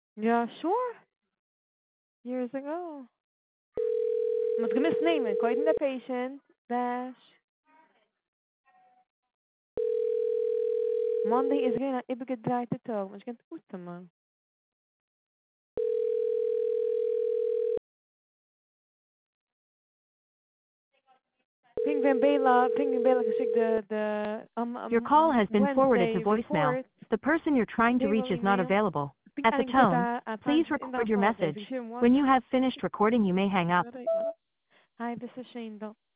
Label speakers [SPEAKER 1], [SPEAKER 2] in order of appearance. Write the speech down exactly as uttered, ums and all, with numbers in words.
[SPEAKER 1] Yeah, sure. Years ago. Mas gemis nemen, kwijt in de patient. Dash. Monday is gonna even get dry to talk. Mas kent goed man. Ping Van Bela, Ping Van Bela geschickt de, de um,
[SPEAKER 2] Your call
[SPEAKER 1] um,
[SPEAKER 2] has been forwarded to
[SPEAKER 1] Wednesday
[SPEAKER 2] voicemail.
[SPEAKER 1] report.
[SPEAKER 2] The person you're trying to reach
[SPEAKER 1] Payroll
[SPEAKER 2] is not
[SPEAKER 1] email.
[SPEAKER 2] available.
[SPEAKER 1] Ping
[SPEAKER 2] At the
[SPEAKER 1] eigenlijk gezet
[SPEAKER 2] tone,
[SPEAKER 1] aan, aan
[SPEAKER 2] please
[SPEAKER 1] time in
[SPEAKER 2] record
[SPEAKER 1] de
[SPEAKER 2] your
[SPEAKER 1] foto.
[SPEAKER 2] message.
[SPEAKER 1] Ik zie hem
[SPEAKER 2] When
[SPEAKER 1] WhatsApp.
[SPEAKER 2] you have finished recording, you may hang up.
[SPEAKER 1] Hi, this is Shane.